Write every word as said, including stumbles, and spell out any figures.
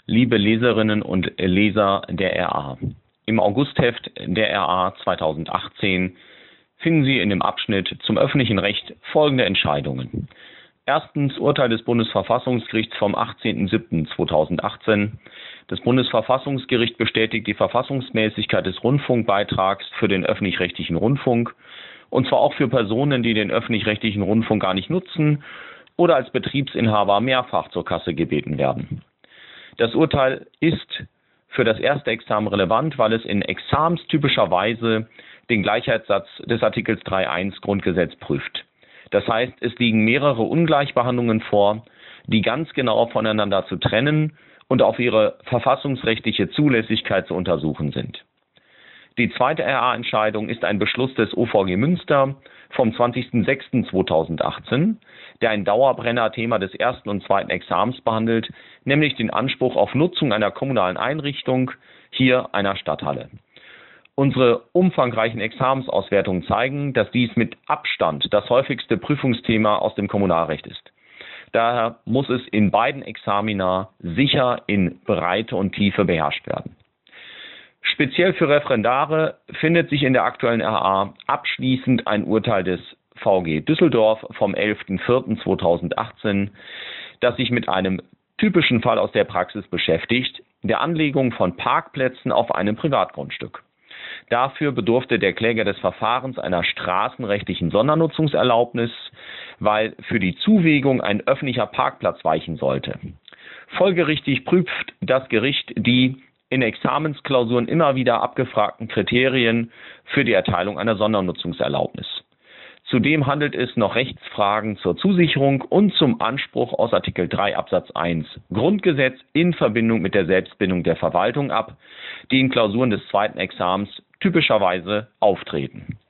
liebe Leserinnen und Leser der R A. Im Augustheft der R A zweitausendachtzehn finden Sie in dem Abschnitt zum öffentlichen Recht folgende Entscheidungen. Erstens Urteil des Bundesverfassungsgerichts vom achtzehnten siebten zweitausendachtzehn. Das Bundesverfassungsgericht bestätigt die Verfassungsmäßigkeit des Rundfunkbeitrags für den öffentlich-rechtlichen Rundfunk, und zwar auch für Personen, die den öffentlich-rechtlichen Rundfunk gar nicht nutzen oder als Betriebsinhaber mehrfach zur Kasse gebeten werden. Das Urteil ist für das erste Examen relevant, weil es in examenstypischer Weise den Gleichheitssatz des Artikels drei Punkt eins Grundgesetz prüft. Das heißt, es liegen mehrere Ungleichbehandlungen vor, die ganz genau voneinander zu trennen und auf ihre verfassungsrechtliche Zulässigkeit zu untersuchen sind. Die zweite R A-Entscheidung ist ein Beschluss des O V G Münster vom zwanzigsten sechsten zweitausendachtzehn, der ein Dauerbrenner-Thema des ersten und zweiten Examens behandelt, nämlich den Anspruch auf Nutzung einer kommunalen Einrichtung, hier einer Stadthalle. Unsere umfangreichen Examensauswertungen zeigen, dass dies mit Abstand das häufigste Prüfungsthema aus dem Kommunalrecht ist. Daher muss es in beiden Examina sicher in Breite und Tiefe beherrscht werden. Speziell für Referendare findet sich in der aktuellen R A abschließend ein Urteil des V G Düsseldorf vom elften vierten zweitausendachtzehn, das sich mit einem typischen Fall aus der Praxis beschäftigt, der Anlegung von Parkplätzen auf einem Privatgrundstück. Dafür bedurfte der Kläger des Verfahrens einer straßenrechtlichen Sondernutzungserlaubnis, weil für die Zuwegung ein öffentlicher Parkplatz weichen sollte. Folgerichtig prüft das Gericht die in Examensklausuren immer wieder abgefragten Kriterien für die Erteilung einer Sondernutzungserlaubnis. Zudem handelt es noch Rechtsfragen zur Zusicherung und zum Anspruch aus Artikel drei Absatz eins Grundgesetz in Verbindung mit der Selbstbindung der Verwaltung ab, die in Klausuren des zweiten Examens typischerweise auftreten.